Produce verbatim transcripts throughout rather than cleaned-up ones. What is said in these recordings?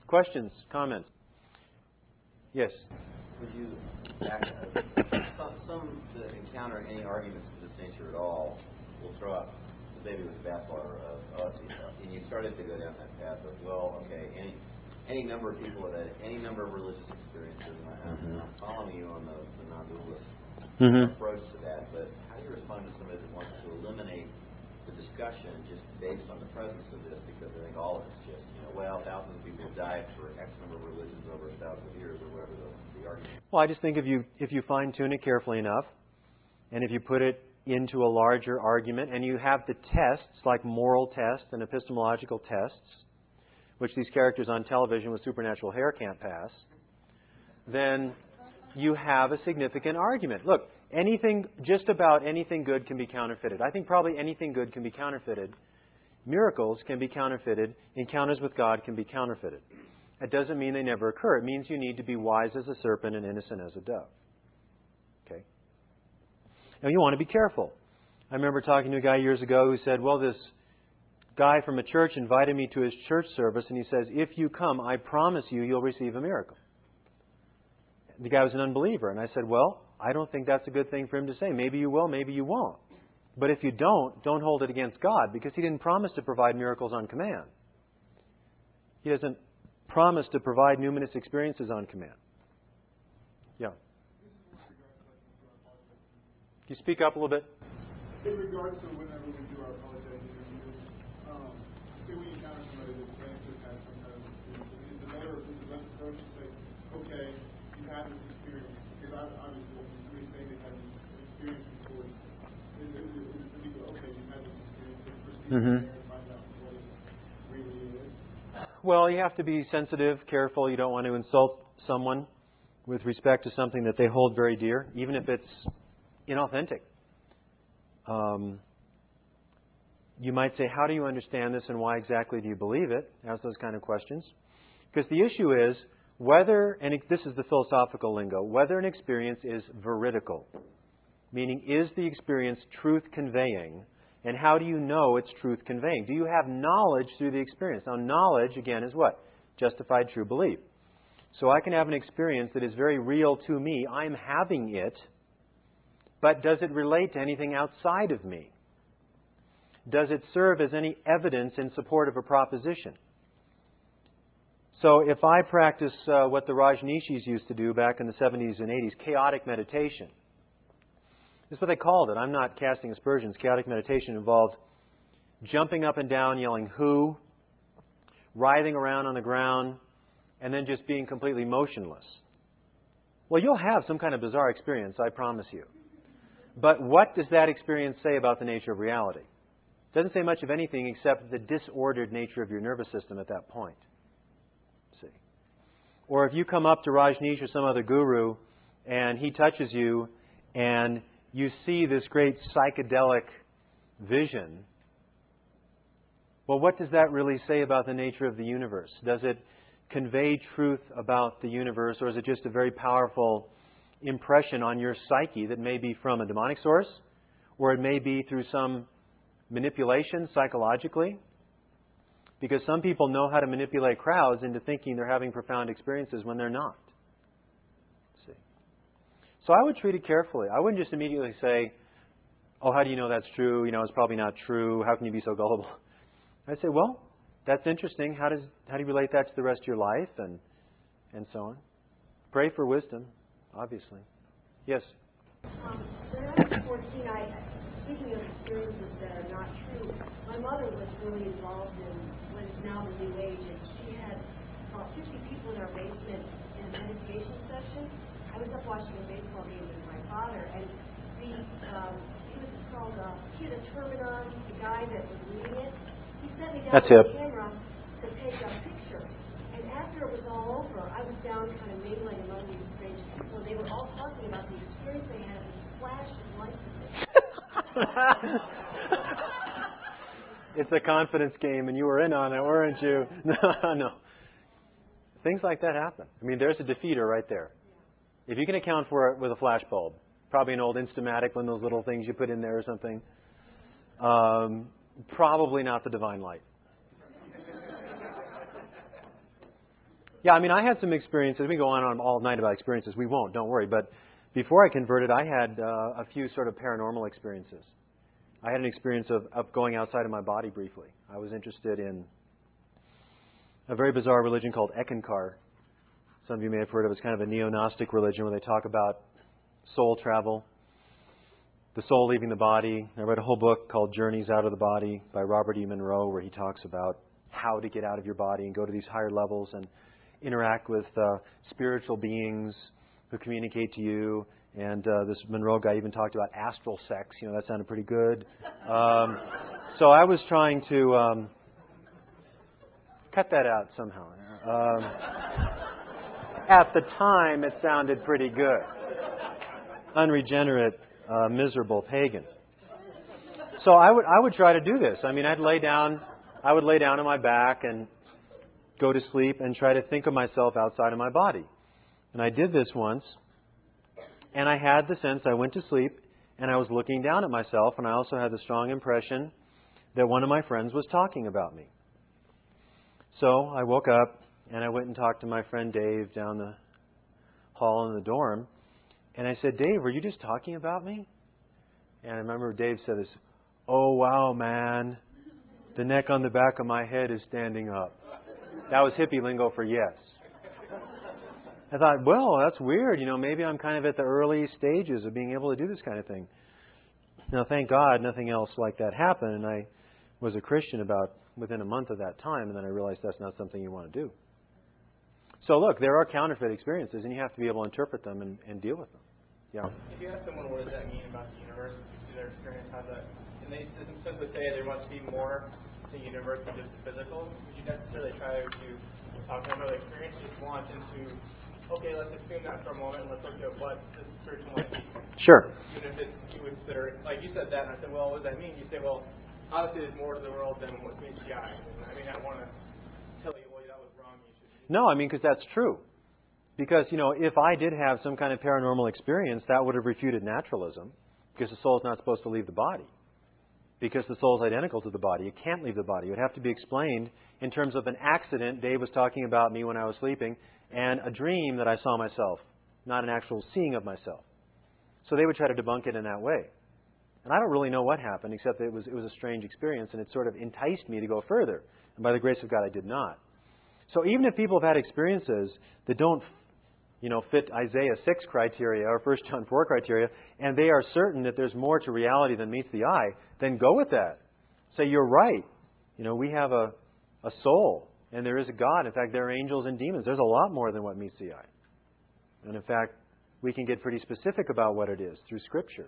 Questions, comments? Yes. Would you, some, some that encounter any arguments of this nature at all will throw out the baby with the bathwater of, oh, and you started to go down that path of, well, okay, any any number of people have had any number of religious experiences, and I'm, mm-hmm. I'm following you on the, the non-dualist mm-hmm. approach to that, but how do you respond to somebody that wants to eliminate the discussion just based on the presence of this, because I think all of it's just, you know, well, thousands of people have died for X number of religions over a thousand years, or whatever the, the argument. Well, I just think if you if you fine-tune it carefully enough, and if you put it into a larger argument, and you have the tests, like moral tests and epistemological tests, which these characters on television with supernatural hair can't pass, then you have a significant argument. Look, anything, just about anything good can be counterfeited. I think probably anything good can be counterfeited. Miracles can be counterfeited. Encounters with God can be counterfeited. That doesn't mean they never occur. It means you need to be wise as a serpent and innocent as a dove. Okay? Now, you want to be careful. I remember talking to a guy years ago who said, well, this guy from a church invited me to his church service, and he says, if you come, I promise you, you'll receive a miracle. The guy was an unbeliever, and I said, well, I don't think that's a good thing for him to say. Maybe you will, maybe you won't. But if you don't, don't hold it against God, because He didn't promise to provide miracles on command. He doesn't promise to provide numinous experiences on command. Yeah. Can you speak up a little bit? In regards to whenever we do our apologetic interviews, um, say we encounter somebody that claims to have some kind of experience, is the better, is the best approach to say, okay, you had this experience, because obviously when somebody's saying they had this experience before, is it, is it to be, okay, you had this experience, and proceed mm-hmm. there and find out what it really is? Well, you have to be sensitive, careful. You don't want to insult someone with respect to something that they hold very dear, even if it's inauthentic. Um, you might say, how do you understand this and why exactly do you believe it? Ask those kind of questions. Because the issue is whether, and this is the philosophical lingo, whether an experience is veridical, meaning is the experience truth conveying, and how do you know it's truth conveying? Do you have knowledge through the experience? Now, knowledge, again, is what? Justified true belief. So I can have an experience that is very real to me. I'm having it. But does it relate to anything outside of me? Does it serve as any evidence in support of a proposition? So if I practice uh, what the Rajneeshis used to do back in the seventies and eighties, chaotic meditation. This is what they called it. I'm not casting aspersions. Chaotic meditation involved jumping up and down, yelling who, writhing around on the ground, and then just being completely motionless. Well, you'll have some kind of bizarre experience, I promise you. But what does that experience say about the nature of reality? It doesn't say much of anything except the disordered nature of your nervous system at that point. See? Or if you come up to Rajneesh or some other guru and he touches you and you see this great psychedelic vision, well, what does that really say about the nature of the universe? Does it convey truth about the universe, or is it just a very powerful impression on your psyche that may be from a demonic source, or it may be through some manipulation psychologically? Because some people know how to manipulate crowds into thinking they're having profound experiences when they're not. See? So I would treat it carefully. I wouldn't just immediately say, oh, how do you know that's true? You know, it's probably not true. How can you be so gullible? I'd say, well, that's interesting. How does how do you relate that to the rest of your life? And and so on. Pray for wisdom. Obviously. Yes? Um, when I was fourteen, I, speaking of experiences that are not true, my mother was really involved in what is now the New Age, and she had about fifty people in our basement in a meditation session. I was up watching a baseball game with my father, and the, um, he was called, uh, he had a turban on, the guy that was leading it. He set me down That's with it. a camera to take a picture. And after it was all over, I was down kind of mingling among these strange people, and they were all talking about the experience they had, this flash of light. It's a confidence game, and you were in on it, weren't you? No, no. Things like that happen. I mean, there's a defeater right there. If you can account for it with a flash bulb, probably an old Instamatic, one of those little things you put in there or something, um, probably not the divine light. Yeah, I mean, I had some experiences. We go on, on all night about experiences. We won't, don't worry. But before I converted, I had uh, a few sort of paranormal experiences. I had an experience of, of going outside of my body briefly. I was interested in a very bizarre religion called Eckankar. Some of you may have heard of it. It's kind of a neo-Gnostic religion where they talk about soul travel, the soul leaving the body. I read a whole book called Journeys Out of the Body by Robert E. Monroe, where he talks about how to get out of your body and go to these higher levels and interact with uh, spiritual beings who communicate to you. And uh, this Monroe guy even talked about astral sex. You know, that sounded pretty good. Um, so I was trying to um, cut that out somehow. Um, at the time, it sounded pretty good. Unregenerate, uh, miserable pagan. So I would I would try to do this. I mean, I'd lay down. I would lay down on my back and go to sleep and try to think of myself outside of my body. And I did this once. And I had the sense I went to sleep and I was looking down at myself, and I also had the strong impression that one of my friends was talking about me. So I woke up and I went and talked to my friend Dave down the hall in the dorm. And I said, Dave, were you just talking about me? And I remember Dave said this, oh, wow, man. The neck on the back of my head is standing up. That was hippie lingo for yes. I thought, well, that's weird. You know, maybe I'm kind of at the early stages of being able to do this kind of thing. Now, thank God, nothing else like that happened. And I was a Christian about within a month of that time. And then I realized that's not something you want to do. So, look, there are counterfeit experiences, and you have to be able to interpret them and, and deal with them. Yeah. If you ask someone what does that mean about the universe, if you see their experience, how that, and they simply say there must be more to the universe than just the physical, would you necessarily try to talk about the experience, just launch into, okay, let's assume that for a moment, and let's look at what this spiritual might be. Sure. Even if it's, you would consider, like you said that, and I said, well, what does that mean? You say, well, obviously there's more to the world than what meets the eye. And I mean, I want to tell you, well, that was wrong. You should. No, I mean, because that's true. Because, you know, if I did have some kind of paranormal experience, that would have refuted naturalism, because the soul is not supposed to leave the body. Because the soul is identical to the body. It can't leave the body. It would have to be explained in terms of an accident. Dave was talking about me when I was sleeping, and a dream that I saw myself, not an actual seeing of myself. So they would try to debunk it in that way. And I don't really know what happened, except that it was, it was a strange experience, and it sort of enticed me to go further. And by the grace of God, I did not. So even if people have had experiences that don't, you know, fit Isaiah six criteria or First John four criteria, and they are certain that there's more to reality than meets the eye, then go with that. Say, you're right. You know, we have a, a soul, and there is a God. In fact, there are angels and demons. There's a lot more than what meets the eye. And in fact, we can get pretty specific about what it is through Scripture.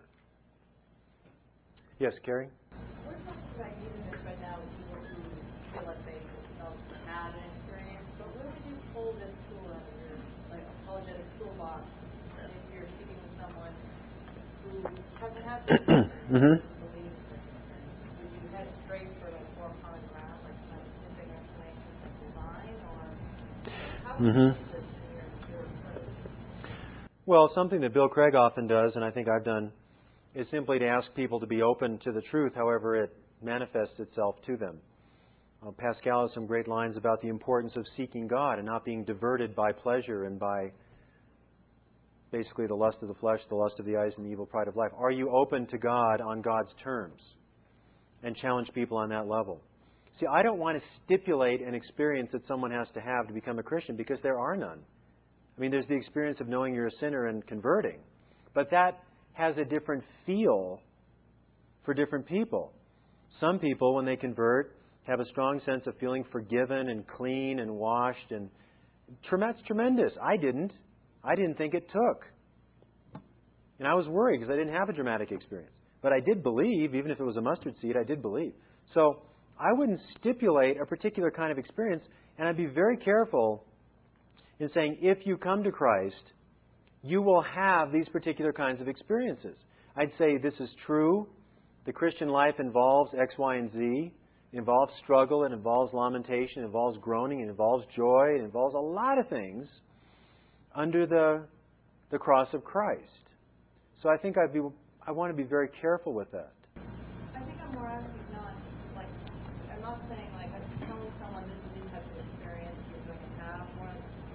Yes, Carrie? We're talking about using this right now with people who feel like they themselves had an experience, but where would you pull this tool out of your like apologetic toolbox if you're speaking with someone who hasn't had this experience, Mm-hmm. believes in this experience? Would you head straight for like more common ground, like scientific explanations of design, or how would Mm-hmm. you use this in your, your approach? Well, something that Bill Craig often does, and I think I've done, is simply to ask people to be open to the truth, however it manifests itself to them. Uh, Pascal has some great lines about the importance of seeking God and not being diverted by pleasure and by basically the lust of the flesh, the lust of the eyes, and the evil pride of life. Are you open to God on God's terms? And challenge people on that level. See, I don't want to stipulate an experience that someone has to have to become a Christian, because there are none. I mean, there's the experience of knowing you're a sinner and converting. But that has a different feel for different people. Some people, when they convert, have a strong sense of feeling forgiven and clean and washed. And that's tremendous. I didn't. I didn't think it took. And I was worried because I didn't have a dramatic experience. But I did believe, even if it was a mustard seed, I did believe. So I wouldn't stipulate a particular kind of experience. And I'd be very careful in saying, if you come to Christ, you will have these particular kinds of experiences. I'd say this is true. The Christian life involves X, Y, and Z. It involves struggle. It involves lamentation. It involves groaning. It involves joy. It involves a lot of things under the, the cross of Christ. So I think I'd be, I want to be very careful with that. I think I'm more asking not, like, I'm not saying, like, I'm telling someone this is the type of experience you're going to have. More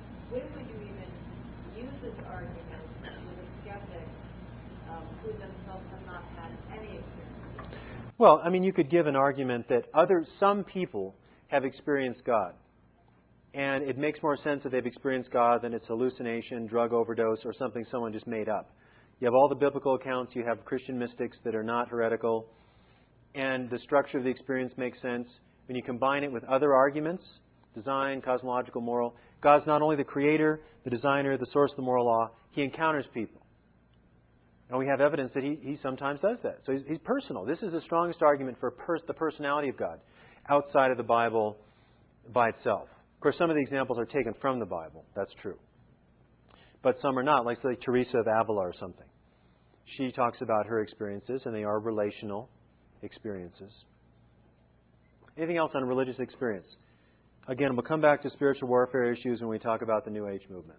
argument with a skeptic um, who themselves have not had any experience? Well, I mean, you could give an argument that other some people have experienced God. And it makes more sense that they've experienced God than it's hallucination, drug overdose, or something someone just made up. You have all the biblical accounts. You have Christian mystics that are not heretical. And the structure of the experience makes sense. When you combine it with other arguments, design, cosmological, moral, God's not only the creator, the designer, the source of the moral law, He encounters people. And we have evidence that He, he sometimes does that. So he's, he's personal. This is the strongest argument for pers- the personality of God outside of the Bible by itself. Of course, some of the examples are taken from the Bible. That's true. But some are not, like, say, Teresa of Avila or something. She talks about her experiences, and they are relational experiences. Anything else on religious experience? Again, we'll come back to spiritual warfare issues when we talk about the New Age movement.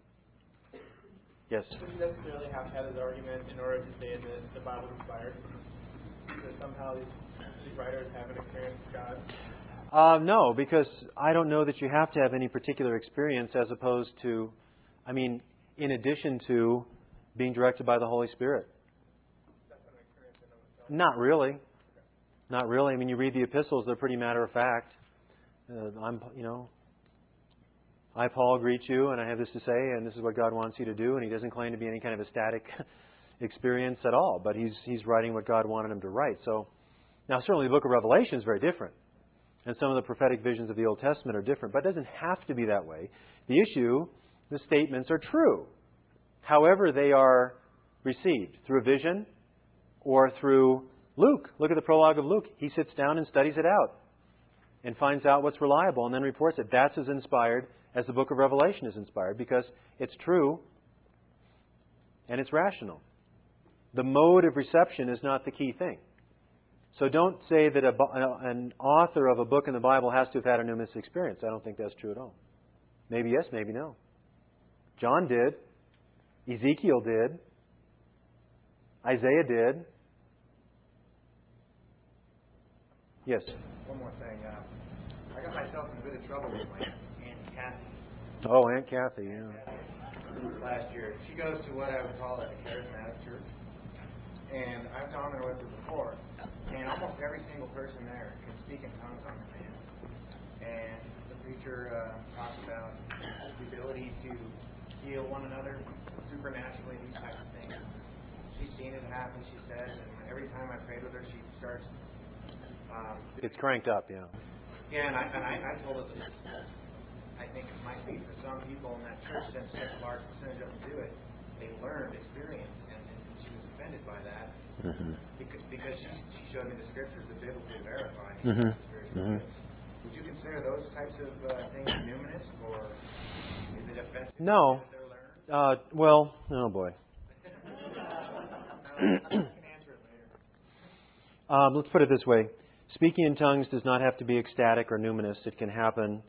Yes? Would you necessarily have to have this argument in order to say that the Bible is inspired? That somehow these, these writers haven't experienced God? Uh, no, because I don't know that you have to have any particular experience as opposed to, I mean, in addition to being directed by the Holy Spirit. That's an experience in and of itself. Not really. Not really. I mean, you read the epistles, they're pretty matter of fact. Uh, I'm, you know, I, Paul, greet you, and I have this to say, and this is what God wants you to do. And he doesn't claim to be any kind of ecstatic experience at all, but he's he's writing what God wanted him to write. So, now certainly the book of Revelation is very different. And some of the prophetic visions of the Old Testament are different. But it doesn't have to be that way. The issue, the statements are true. However they are received, through a vision or through Luke. Look at the prologue of Luke. He sits down and studies it out and finds out what's reliable and then reports it. That's as inspired as the book of Revelation is inspired because it's true and it's rational. The mode of reception is not the key thing. So don't say that a, an author of a book in the Bible has to have had a numinous experience. I don't think that's true at all. Maybe yes, maybe no. John did. Ezekiel did. Isaiah did. Yes? One more thing. Uh, I got myself in a bit of trouble with my Aunt Kathy Oh, Aunt Kathy, yeah. last year. She goes to what I would call a charismatic church. And I've gone there with her before. And almost every single person there can speak in tongues on command. And the preacher uh, talks about the ability to heal one another supernaturally, these types of things. She's seen it happen, she says, and every time I prayed with her, she starts... Um, It's cranked up, yeah. yeah, and I, and I, I told her that this, I think it might be for some people in that church, since such a large percentage of them do it, they learned experience, and, and she was offended by that. Mm-hmm. Because, because she, she showed me the scriptures that biblically verify Mm-hmm. spiritual Mm-hmm. gifts. Would you consider those types of uh, things numinous, or is it offensive? No. that they're learned? Uh, well, oh boy. You can answer it later. Um, let's put it this way. Speaking in tongues does not have to be ecstatic or numinous. It can happen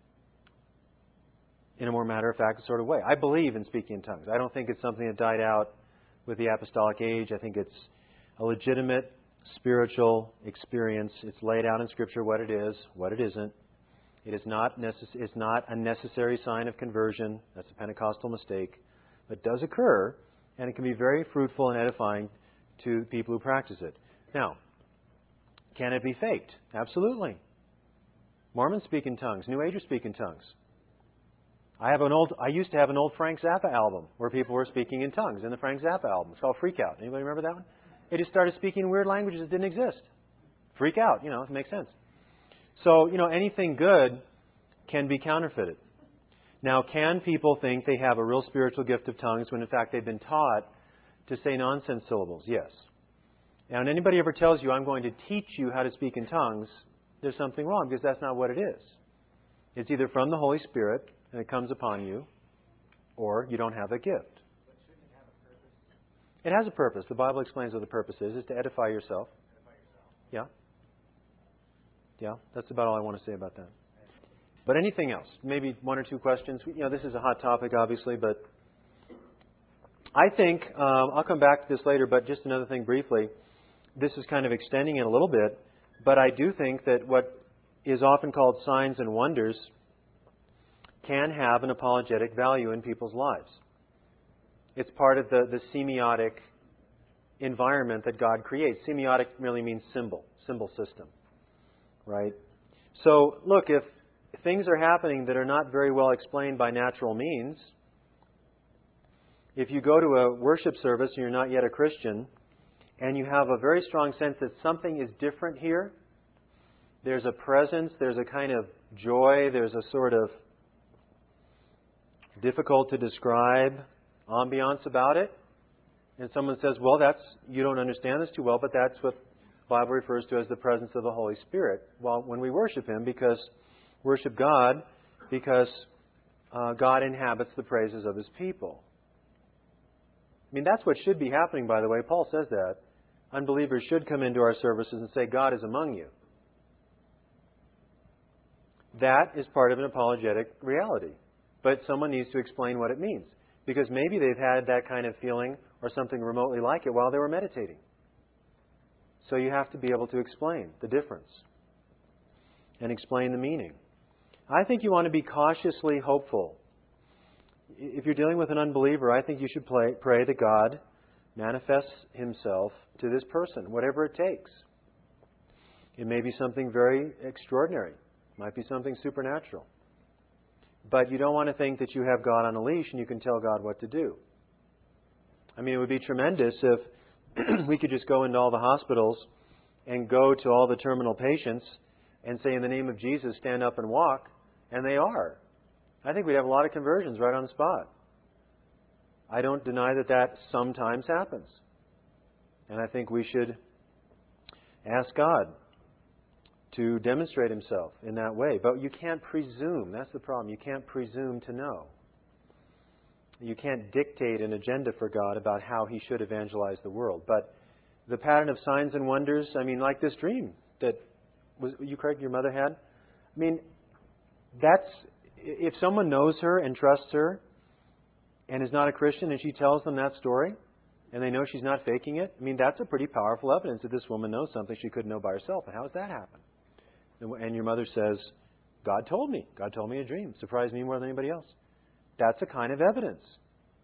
in a more matter-of-fact sort of way. I believe in speaking in tongues. I don't think it's something that died out with the apostolic age. I think it's a legitimate spiritual experience. It's laid out in Scripture what it is, what it isn't. It is not, necess- it's not a necessary sign of conversion. That's a Pentecostal mistake. But it does occur, and it can be very fruitful and edifying to people who practice it. Now, can it be faked? Absolutely. Mormons speak in tongues. New Agers speak in tongues. I have an old. I used to have an old Frank Zappa album where people were speaking in tongues in the Frank Zappa album. It's called Freak Out. Anybody remember that one? They just started speaking weird languages that didn't exist. Freak out. You know, it makes sense. So, you know, anything good can be counterfeited. Now, can people think they have a real spiritual gift of tongues when in fact they've been taught to say nonsense syllables? Yes. Now, when anybody ever tells you, I'm going to teach you how to speak in tongues, there's something wrong because that's not what it is. It's either from the Holy Spirit and it comes upon you, or you don't have a gift. But shouldn't it have a purpose? It has a purpose. The Bible explains what the purpose is. It's to edify yourself. Edify yourself. Yeah. Yeah, that's about all I want to say about that. But anything else? Maybe one or two questions. You know, this is a hot topic, obviously, but I think, um, I'll come back to this later, but just another thing briefly. This is kind of extending it a little bit, but I do think that what is often called signs and wonders can have an apologetic value in people's lives. It's part of the, the semiotic environment that God creates. Semiotic merely means symbol, symbol system, right? So, look, if things are happening that are not very well explained by natural means, if you go to a worship service and you're not yet a Christian, and you have a very strong sense that something is different here, there's a presence, there's a kind of joy, there's a sort of difficult to describe ambiance about it, and someone says, well, that's, you don't understand this too well, but that's what the Bible refers to as the presence of the Holy Spirit. Well, when we worship Him, because worship God, because uh, God inhabits the praises of His people. I mean, that's what should be happening, by the way. Paul says that. Unbelievers should come into our services and say, God is among you. That is part of an apologetic reality. But someone needs to explain what it means. Because maybe they've had that kind of feeling or something remotely like it while they were meditating. So you have to be able to explain the difference and explain the meaning. I think you want to be cautiously hopeful. If you're dealing with an unbeliever, I think you should pray, pray that God manifests Himself to this person, whatever it takes. It may be something very extraordinary. It might be something supernatural. But you don't want to think that you have God on a leash and you can tell God what to do. I mean, it would be tremendous if we could just go into all the hospitals and go to all the terminal patients and say, in the name of Jesus, stand up and walk, and they are. I think we'd have a lot of conversions right on the spot. I don't deny that that sometimes happens. And I think we should ask God to demonstrate Himself in that way. But you can't presume. That's the problem. You can't presume to know. You can't dictate an agenda for God about how He should evangelize the world. But the pattern of signs and wonders, I mean, like this dream that was you, Craig, your mother had. I mean, that's, if someone knows her and trusts her and is not a Christian and she tells them that story and they know she's not faking it, I mean, that's a pretty powerful evidence that this woman knows something she couldn't know by herself. And how does that happen? And your mother says, God told me. God told me a dream. Surprised me more than anybody else. That's a kind of evidence.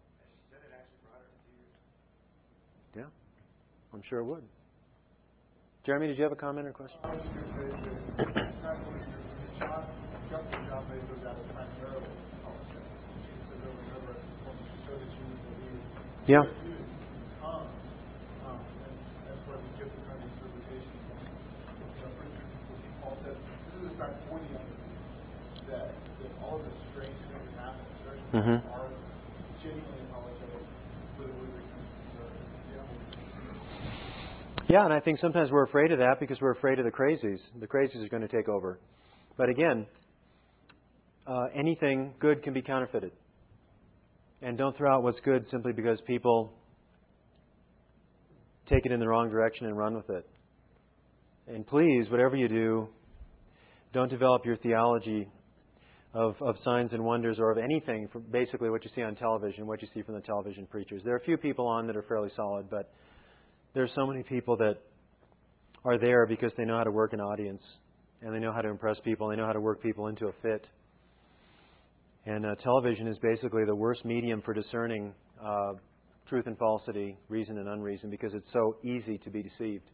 Yeah, I'm sure it would. Jeremy, did you have a comment or question? I was just going to say that kind of when your shot, jumping job made goes out of primarily politics. She said over and over, when she showed that she was believing. Yeah. Um, um, and that's why we get the kind of interpretation. You know, for instance, what Paul says, this is about pointing out that, that all of the strange things that happen in church Mm-hmm. are genuinely apologetic for the way they come to yeah. Yeah, and I think sometimes we're afraid of that because we're afraid of the crazies. The crazies are going to take over. But again, uh, anything good can be counterfeited. And don't throw out what's good simply because people take it in the wrong direction and run with it. And please, whatever you do, don't develop your theology of, of signs and wonders or of anything from basically what you see on television, what you see from the television preachers. There are a few people on that are fairly solid, but there are so many people that are there because they know how to work an audience and they know how to impress people and they know how to work people into a fit. And uh, television is basically the worst medium for discerning uh, truth and falsity, reason and unreason, because it's so easy to be deceived.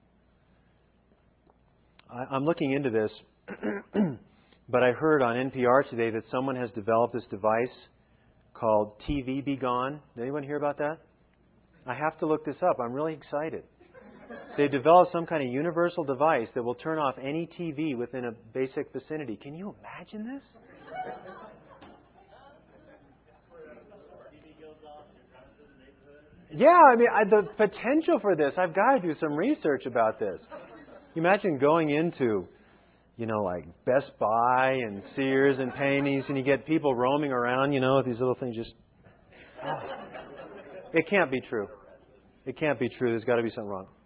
I, I'm looking into this, but I heard on N P R today that someone has developed this device called T V Be Gone. Did anyone hear about that? I have to look this up. I'm really excited. They've developed some kind of universal device that will turn off any T V within a basic vicinity. Can you imagine this? Yeah, I mean, I, the potential for this, I've got to do some research about this. Imagine going into, you know, like Best Buy and Sears and Penney's, and you get people roaming around, you know, with these little things just... Oh. It can't be true. It can't be true. There's got to be something wrong.